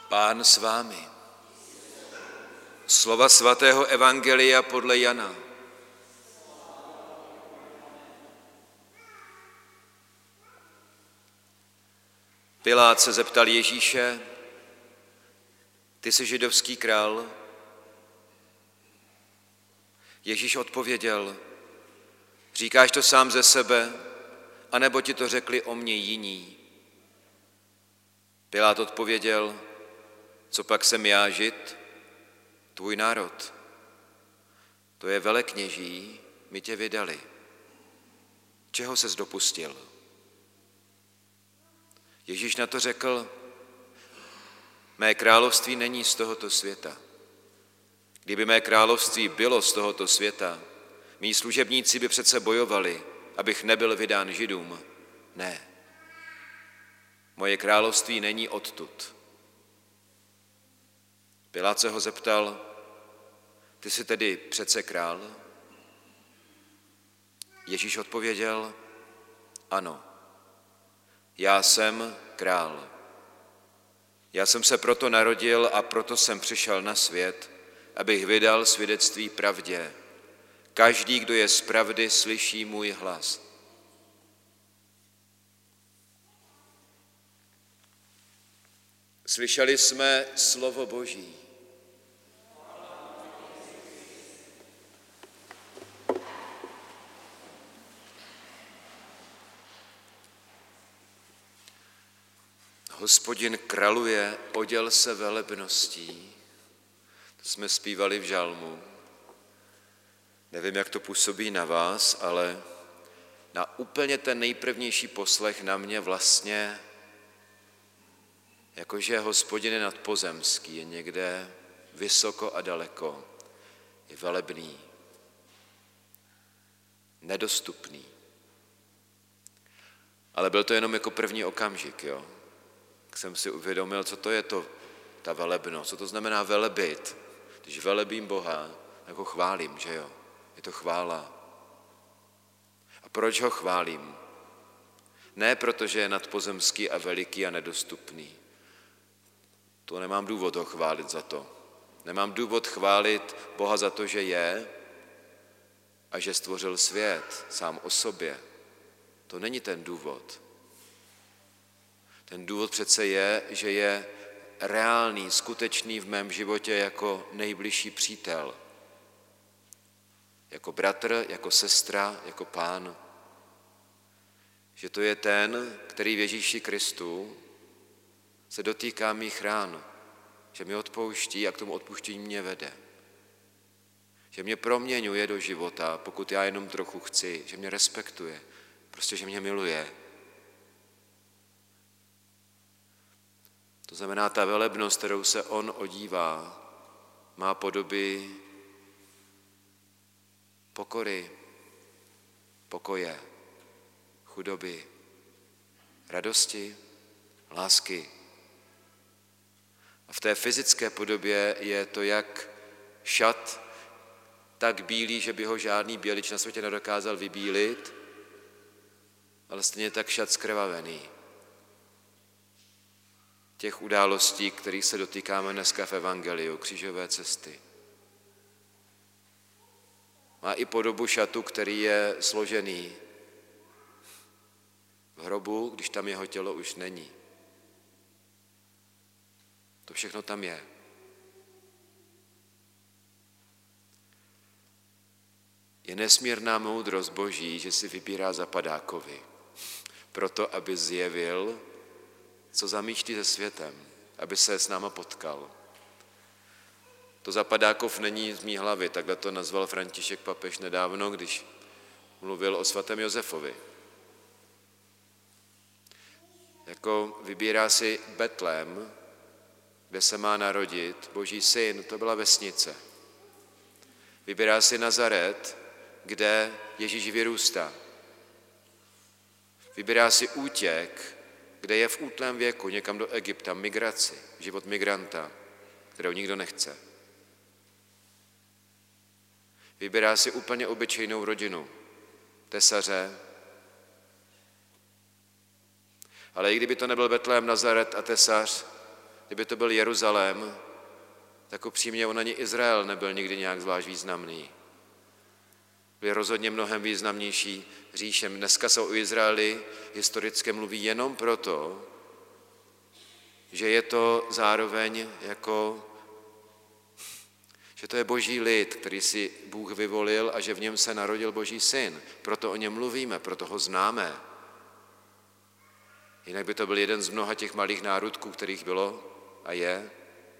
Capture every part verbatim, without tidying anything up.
Pán s vámi. Slova svatého evangelia podle Jana. Pilát se zeptal Ježíše: Ty jsi židovský král? Ježíš odpověděl: Říkáš to sám ze sebe, anebo ti to řekli o mně jiní? Pilát odpověděl: Co pak jsem já Žid? Tvůj národ. To je velekněží, mi tě vydali. Čeho ses dopustil? Ježíš na to řekl: Mé království není z tohoto světa. Kdyby mé království bylo z tohoto světa, mí služebníci by přece bojovali, abych nebyl vydán Židům. Ne. Moje království není odtud. Pilát se ho zeptal: Ty jsi tedy přece král? Ježíš odpověděl: Ano, já jsem král. Já jsem se proto narodil a proto jsem přišel na svět, abych vydal svědectví pravdě. Každý, kdo je z pravdy, slyší můj hlas. Slyšeli jsme slovo Boží. Hospodin kraluje, oděl se velebností. To jsme zpívali v žalmu. Nevím, jak to působí na vás, ale na úplně ten nejprvnější poslech na mě vlastně, jakože Hospodin je nadpozemský, je někde vysoko a daleko, je velebný, nedostupný. Ale byl to jenom jako první okamžik, jo. Tak jsem si uvědomil, co to je to, ta velebnost, co to znamená velebit. Když velebím Boha, tak ho chválím, že jo. Je to chvála. A proč ho chválím? Ne protože je nadpozemský a veliký a nedostupný. To nemám důvod ho chválit za to. Nemám důvod chválit Boha za to, že je a že stvořil svět sám o sobě. To není ten důvod. Ten důvod přece je, že je reálný, skutečný v mém životě jako nejbližší přítel. Jako bratr, jako sestra, jako pán. Že to je ten, který v Ježíši Kristu se dotýká mých rán. Že mi odpouští a k tomu odpuštění mě vede. Že mě proměňuje do života, pokud já jenom trochu chci. Že mě respektuje. Prostě, že mě miluje. To znamená, ta velebnost, kterou se on odívá, má podoby pokory, pokoje, chudoby, radosti, lásky. A v té fyzické podobě je to jak šat, tak bílý, že by ho žádný bělič na světě nedokázal vybílit, ale stejně tak šat zkrvavený. Těch událostí, kterých se dotýkáme dneska v evangeliu, křížové cesty. Má i podobu šatu, který je složený v hrobu, když tam jeho tělo už není. To všechno tam je. Je nesmírná moudrost Boží, že si vybírá zapadákovi, proto aby zjevil, co zamýšlí se světem, aby se s náma potkal. To zapadákov není z mý hlavy, takhle to nazval František papež nedávno, když mluvil o svatém Josefovi. Jako vybírá si Betlém, kde se má narodit Boží syn, to byla vesnice. Vybírá si Nazaret, kde Ježíš vyrůstá. Vybírá si útěk, kde je v útlém věku, někam do Egypta, migraci, život migranta, kterou nikdo nechce. Vybírá si úplně obyčejnou rodinu, tesaře. Ale i kdyby to nebyl Betlém, Nazaret a tesař, kdyby to byl Jeruzalém, tak upřímně on ani Izrael nebyl nikdy nějak zvlášť významný. Byl rozhodně mnohem významnější říšem. Dneska se o Izraeli historicky mluví jenom proto, že je to zároveň jako, že to je boží lid, který si Bůh vyvolil a že v něm se narodil boží syn. Proto o něm mluvíme, proto ho známe. Jinak by to byl jeden z mnoha těch malých národků, kterých bylo a je.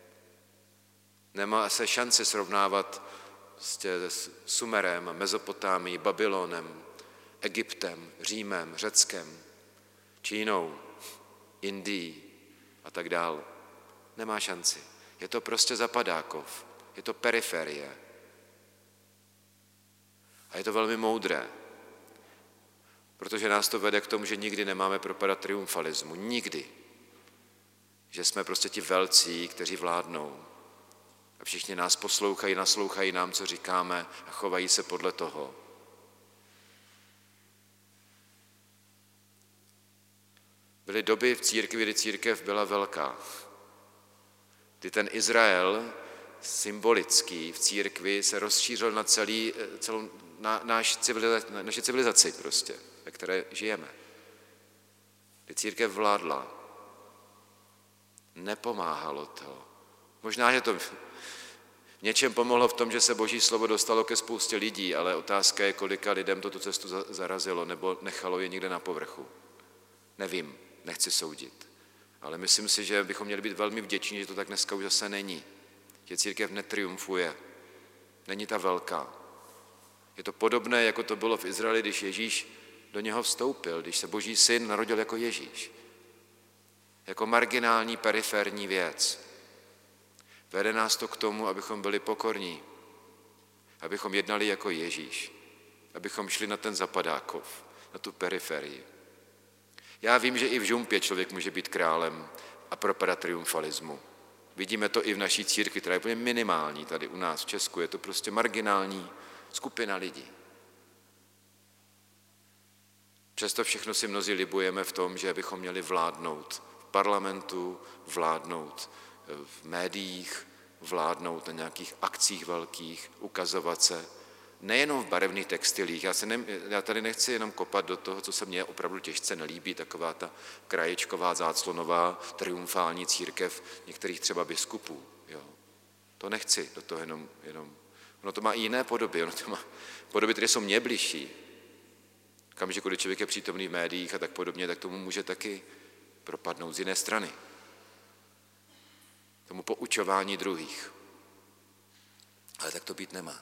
Nemá se šanci srovnávat s Sumerem, Mezopotámií, Babylonem, Egyptem, Římem, Řeckem, Čínou, Indií a tak dál. Nemá šanci. Je to prostě zapadákov. Je to periferie. A je to velmi moudré, protože nás to vede k tomu, že nikdy nemáme propadat triumfalismu. Nikdy. Že jsme prostě ti velcí, kteří vládnou. A všichni nás poslouchají, naslouchají nám, co říkáme a chovají se podle toho. Byly doby v církvi, kdy církev byla velká. Kdy ten Izrael symbolický v církvi se rozšířil na celý, celou na, náš civilizaci, naši civilizaci prostě, ve které žijeme. Kdy církev vládla. Nepomáhalo to. Možná, že to v něčem pomohlo v tom, že se boží slovo dostalo ke spoustě lidí, ale otázka je, kolika lidem to tu cestu zarazilo nebo nechalo je někde na povrchu. Nevím, nechci soudit. Ale myslím si, že bychom měli být velmi vděční, že to tak dneska už zase není. Že církev netriumfuje. Není ta velká. Je to podobné, jako to bylo v Izraeli, když Ježíš do něho vstoupil, když se boží syn narodil jako Ježíš. Jako marginální, periferní věc. Vede nás to k tomu, abychom byli pokorní, abychom jednali jako Ježíš, abychom šli na ten zapadákov, na tu periferii. Já vím, že i v žumpě člověk může být králem a propadat triumfalismu. Vidíme to i v naší církvi, která je úplně minimální tady u nás v Česku. Je to prostě marginální skupina lidí. Přesto všechno si mnozí libujeme v tom, že bychom měli vládnout v parlamentu, vládnout v médiích, vládnout na nějakých akcích velkých, ukazovat se. Nejenom v barevných textilích. Já, se ne, já tady nechci jenom kopat do toho, co se mně opravdu těžce nelíbí, taková ta kraječková, záclonová, triumfální církev některých třeba biskupů. Jo. To nechci do toho jenom, jenom. Ono to má i jiné podoby, ono to má podoby, které jsou mně bližší. Kamžiku, kdy člověk je přítomný v médiích a tak podobně, tak tomu může taky propadnout z jiné strany. Tomu poučování druhých. Ale tak to být nemá.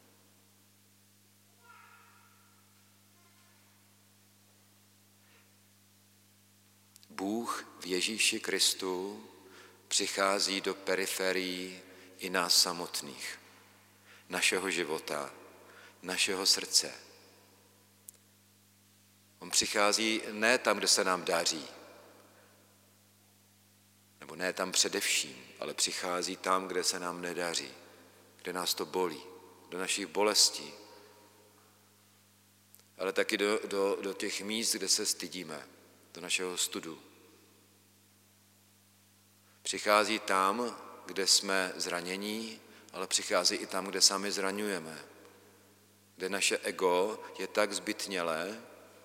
Bůh v Ježíši Kristu přichází do periferií i nás samotných, našeho života, našeho srdce. On přichází ne tam, kde se nám daří, nebo ne tam především, ale přichází tam, kde se nám nedaří, kde nás to bolí, do našich bolestí, ale taky do, do, do těch míst, kde se stydíme, do našeho studu. Přichází tam, kde jsme zranění, ale přichází i tam, kde sami zraňujeme, kde naše ego je tak zbytnělé,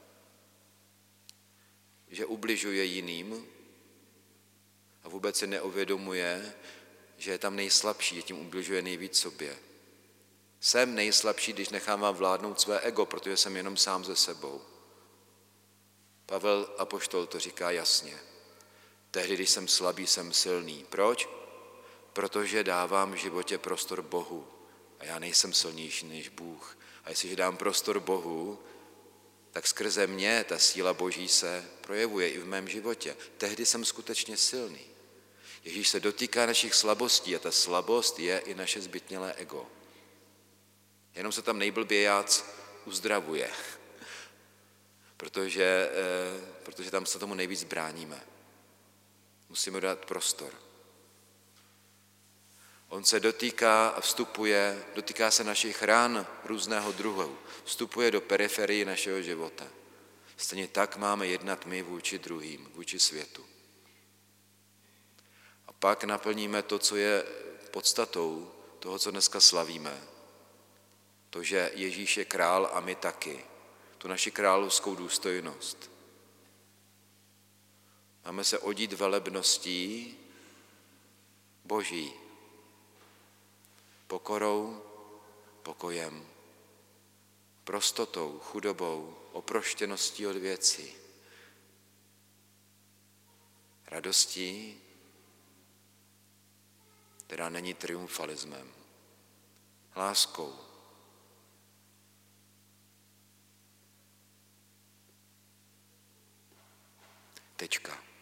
že ubližuje jiným a vůbec si neuvědomuje, že je tam nejslabší, že tím ubližuje nejvíc sobě. Jsem nejslabší, když nechám vládnout své ego, protože jsem jenom sám ze sebou. Pavel apoštol to říká jasně. Tehdy, když jsem slabý, jsem silný. Proč? Protože dávám v životě prostor Bohu. A já nejsem silnější než Bůh. A jestliže dám prostor Bohu, tak skrze mě ta síla Boží se projevuje i v mém životě. Tehdy jsem skutečně silný. Ježíš se dotýká našich slabostí a ta slabost je i naše zbytnělé ego. Jenom se tam nejblbějác uzdravuje, protože, protože tam se tomu nejvíc bráníme. Musíme dát prostor. On se dotýká a vstupuje, dotýká se našich rán různého druhu, vstupuje do periferii našeho života. Stejně tak máme jednat my vůči druhým, vůči světu. A pak naplníme to, co je podstatou toho, co dneska slavíme. To, že Ježíš je král a my taky. Tu naši královskou důstojnost. Máme se odít velebností Boží. Pokorou, pokojem, prostotou, chudobou, oproštěností od věcí, radostí, která není triumfalismem, láskou. Tečka.